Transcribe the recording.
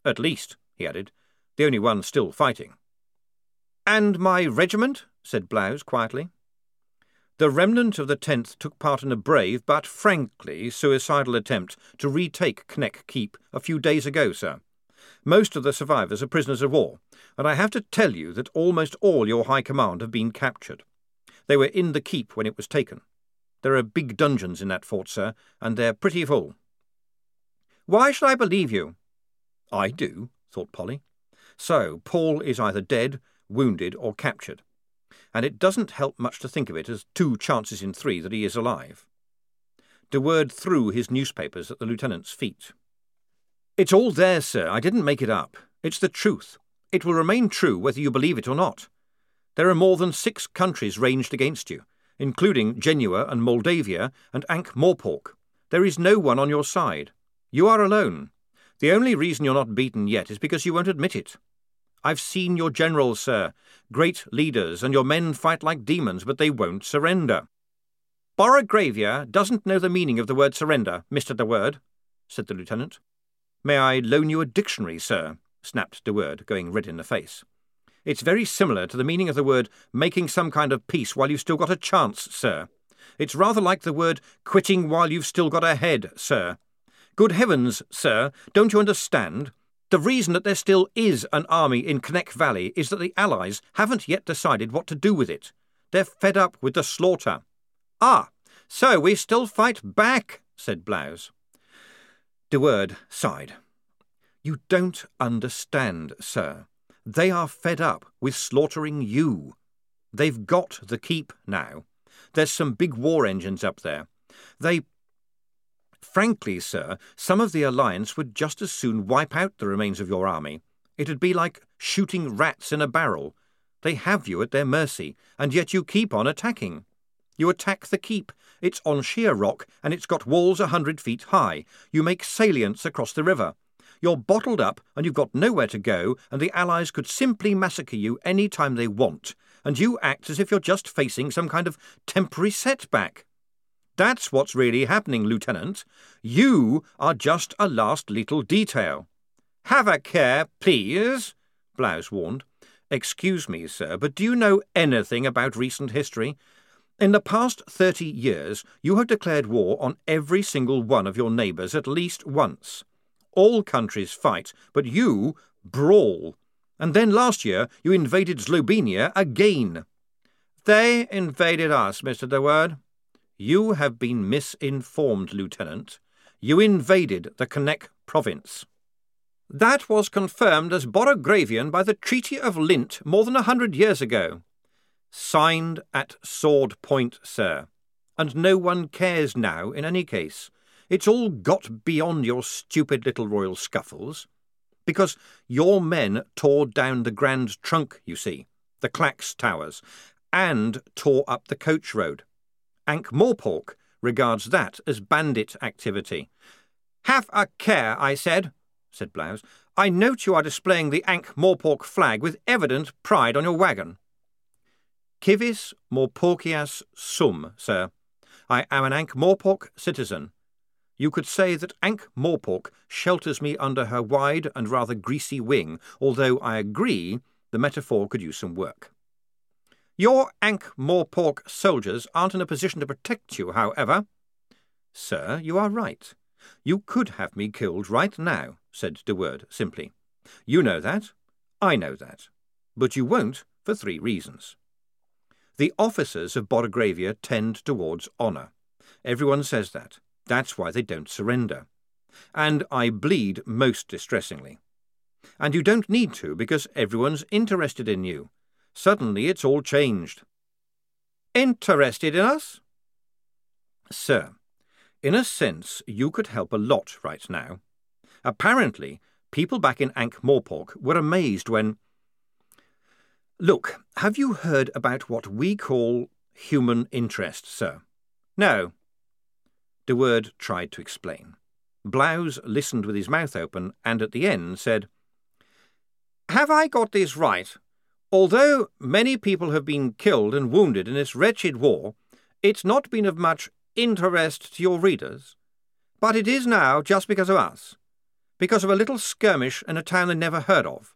At least, he added, the only one still fighting. "And my regiment?" said Blouse quietly. "The remnant of the 10th took part in a brave but frankly suicidal attempt to retake Kneck Keep a few days ago, sir. Most of the survivors are prisoners of war, and I have to tell you that almost all your high command have been captured. They were in the keep when it was taken. There are big dungeons in that fort, sir, and they're pretty full." "Why should I believe you?" "I do," thought Polly. "So Paul is either dead, wounded, or captured, and it doesn't help much to think of it as 2 chances in 3 that he is alive." De Worde threw his newspapers at the lieutenant's feet. "It's all there, sir. I didn't make it up. It's the truth. It will remain true whether you believe it or not. There are more than 6 countries ranged against you, including Genoa and Moldavia and Ankh-Morpork. There is no one on your side. You are alone. The only reason you're not beaten yet is because you won't admit it. I've seen your generals, sir, great leaders, and your men fight like demons, but they won't surrender." "Borogravia doesn't know the meaning of the word surrender, Mr. De Worde," said the lieutenant. "May I loan you a dictionary, sir?" snapped De Worde, going red in the face. "It's very similar to the meaning of the word making some kind of peace while you've still got a chance, sir. It's rather like the word quitting while you've still got a head, sir. Good heavens, sir, don't you understand? The reason that there still is an army in Kneck Valley is that the Allies haven't yet decided what to do with it. They're fed up with the slaughter." "Ah, so we still fight back," said Blouse. De Worde sighed. "You don't understand, sir. They are fed up with slaughtering you. They've got the keep now. There's some big war engines up there. Frankly, sir, some of the Alliance would just as soon wipe out the remains of your army. It'd be like shooting rats in a barrel. They have you at their mercy, and yet you keep on attacking. You attack the keep. It's on sheer rock, and it's got walls 100 feet high. You make salients across the river. You're bottled up, and you've got nowhere to go, and the Allies could simply massacre you any time they want, and you act as if you're just facing some kind of temporary setback. That's what's really happening, Lieutenant. You are just a last little detail." "Have a care, please," Blouse warned. "Excuse me, sir, but do you know anything about recent history? In the past 30 years, you have declared war on every single one of your neighbours at least once. All countries fight, but you brawl. And then last year you invaded Slovenia again." "They invaded us, Mr. De Worde." "You have been misinformed, Lieutenant. You invaded the Kneck province." "That was confirmed as Borogravian by the Treaty of Lint more than 100 years ago." "Signed at sword point, sir. And no one cares now in any case. It's all got beyond your stupid little royal scuffles. Because your men tore down the Grand Trunk, you see, the Clacks Towers, and tore up the coach road. Ankh-Morpork regards that as bandit activity." "Have a care, I said," said Blouse. "I note you are displaying the Ankh-Morpork flag with evident pride on your wagon." "Civis Morporkias sum, sir. I am an Ankh-Morpork citizen. You could say that Ankh-Morpork shelters me under her wide and rather greasy wing, although I agree the metaphor could use some work. Your Ankh-Morpork soldiers aren't in a position to protect you, however." "Sir, you are right. You could have me killed right now," said De Worde simply. "You know that. I know that. But you won't for 3 reasons. The officers of Borogravia tend towards honour. Everyone says that. That's why they don't surrender. And I bleed most distressingly. And you don't need to, because everyone's interested in you. Suddenly it's all changed." "Interested in us?" "Sir, in a sense you could help a lot right now. Apparently, people back in Ankh-Morpork were amazed when... Look, have you heard about what we call human interest, sir?" "No." De Worde tried to explain. Blouse listened with his mouth open and at the end said, "Have I got this right? Although many people have been killed and wounded in this wretched war, it's not been of much interest to your readers. But it is now just because of us. because of a little skirmish in a town they never heard of.